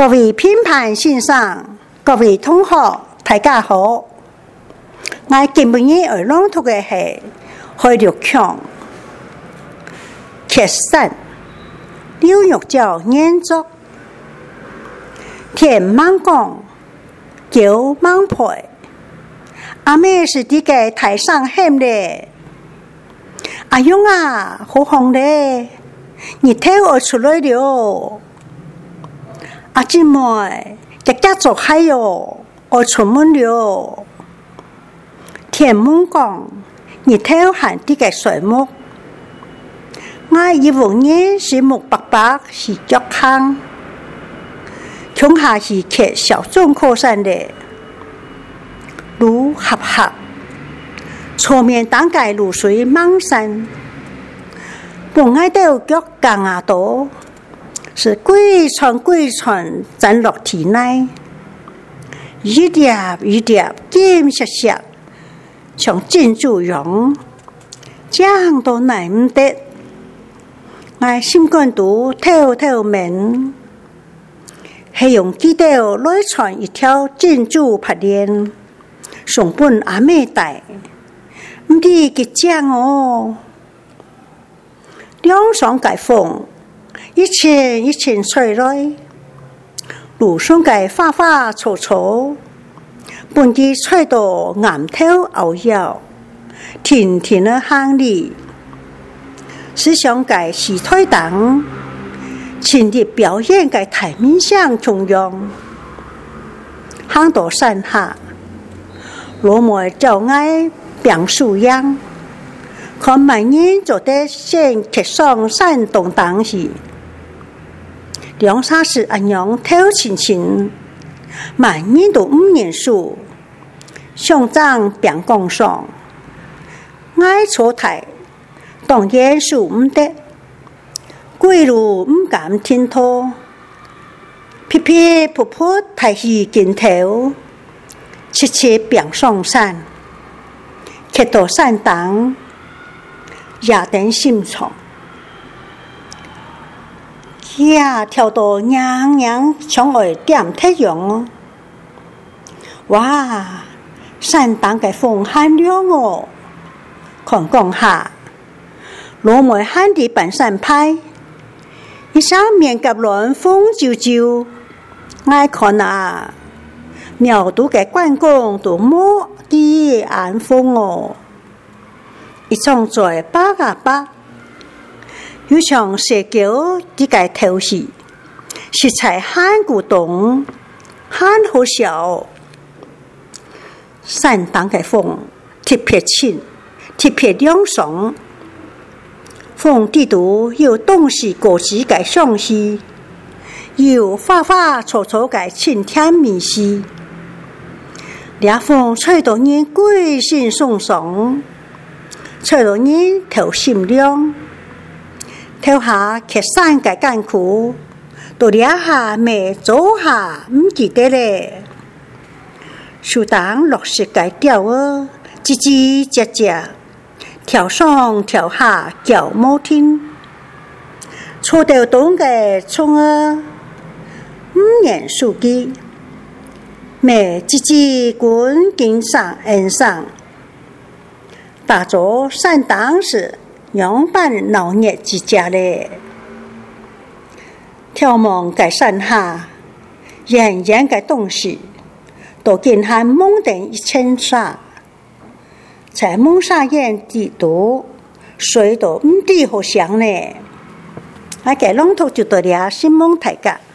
各位评判先生，各位同學，大家好。我今日而朗讀嘅係許玉強劇散劉玉照演作田芒講叫芒培，阿妹是啲嘅台上喊咧，阿勇啊，好紅咧，你睇我出來了。阿姊妹，日日做嗨喲，我出門了。田芒講，你睇下啲嘅水木，我以往年是木白白是腳坑，窮下是劇小眾課山的，路合合，錯面當街露水芒山，本愛到腳更啊多。是規串站落體內，一碟一碟金色色，像珍珠樣，講都難唔得。我心肝肚偷問，係用幾條來傳一條珍珠帕鏈，送本阿妹帶，唔知佢講哦，兩雙解封。一群吹來，路上嘅花花草草，本地吹到岩頭搖搖，甜甜的香里，思想嘅時推檔，前日表演嘅台面上重用，行到山下，羅梅就愛表素樣，看萬人做得先劇上山動當時。兩沙是安樣偷親親，萬年都唔認輸，上張變講上，愛坐台，當然輸唔得，歸路唔敢聽拖，撇撇噗噗抬起肩頭，切切變上山，劇到山檔，也等心腸。呀，跳到娘娘像我點太陽哦！哇，山當嘅風很涼哦！看講下，羅梅漢啲板山派，一上面夾亂風啾啾，愛看啊！苗都嘅關公都摸啲眼風哦，一種在巴啊巴。有像社交啲嘅頭戲，食材很古董，很好笑。山當嘅風特別輕，特別涼爽。風地度有東西果子嘅香氣，有花花草草嘅清甜美氣。涼風吹到人鬼心鬆鬆，吹到人頭心涼。頭下劇山嘅艱苦，到兩下未做下唔記得咧。樹當落雪嘅調兒，吱吱喳喳，跳上跳下叫冇聽。錯掉東嘅蟲兒，唔認數記，未吱吱滾經上岸上，打咗山當時。樣板鬧熱之家咧，眺望嘅山下，人人嘅東西，都見下蒙定一千沙，在蒙沙園地度，水都唔知好香咧。我嘅朗讀就到了，新蒙大家。